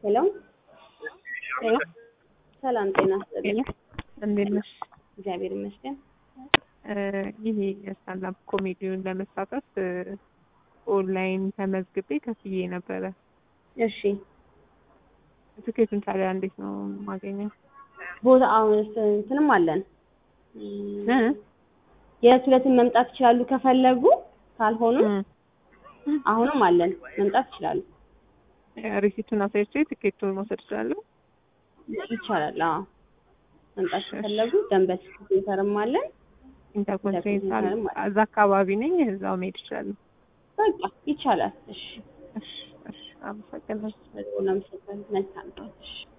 ሄሎ ሄሎ ሰላም ጤና ይስጥልኝ። እንዴት ነሽ? እግዚአብሔር ይመስገን። ይሄ የስታንዳፕ ኮሜዲውን ለመሳተፍ ኦንላይን ተመዝግቤ ከፍዬ ነበረ። እሺ ትኬቱን ታዲያ እንዴት ነው የማገኘው? ቦታ አሁን እንትንም አለን የሁለትን መምጣት ይችላሉ ከፈለጉ፣ ካልሆኑ አሁንም አለን መምጣት ይችላሉ። ሪሲቱን አሳይቼ ትኬቱን መውሰድ እችላለሁ? ይቻላል። አዎ መምጣት ከፈለጉ ደንበል ሴንተርም አለን። ኢንተርኮንቲኔንታል እዛ አካባቢ ነኝ፣ እዛው መሄድ እችላለሁ። በቃ ይቻላል። እሺ እሺ አመሰግናለሁ። መልካም